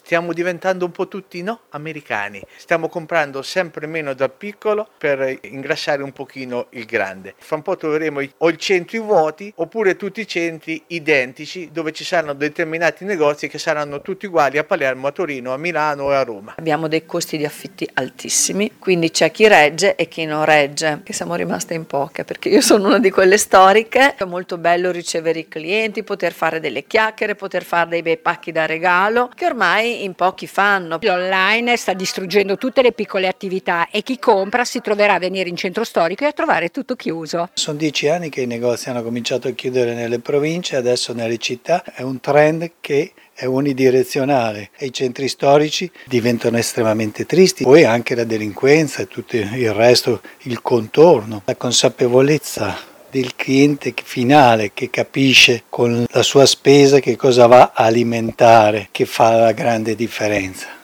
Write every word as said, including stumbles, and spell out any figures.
Stiamo diventando un po' tutti, no, americani. Stiamo comprando sempre meno dal piccolo per ingrassare un pochino il grande. Fra un po' troveremo o i centri vuoti oppure tutti i centri identici dove ci saranno determinati negozi che saranno tutti uguali a Palermo, a Torino, a Milano e a Roma. Abbiamo dei costi di affitti altissimi, quindi c'è chi regge e chi non regge, che siamo rimaste in poche, perché io sono una di quelle storiche. È molto bello ricevere i clienti, poter fare delle chiacchiere, poter fare dei bei pacchi da regalo, che ormai in pochi fanno. L'online sta distruggendo tutte le piccole attività e chi compra si troverà a venire in centro storico e a trovare tutto chiuso. Sono dieci anni che i negozi hanno cominciato a chiudere nelle province, adesso nelle città. È un trend che è unidirezionale e i centri storici diventano estremamente tristi. Poi anche la delinquenza e tutto il resto, il contorno, la consapevolezza del cliente finale che capisce con la sua spesa che cosa va a alimentare, che fa la grande differenza.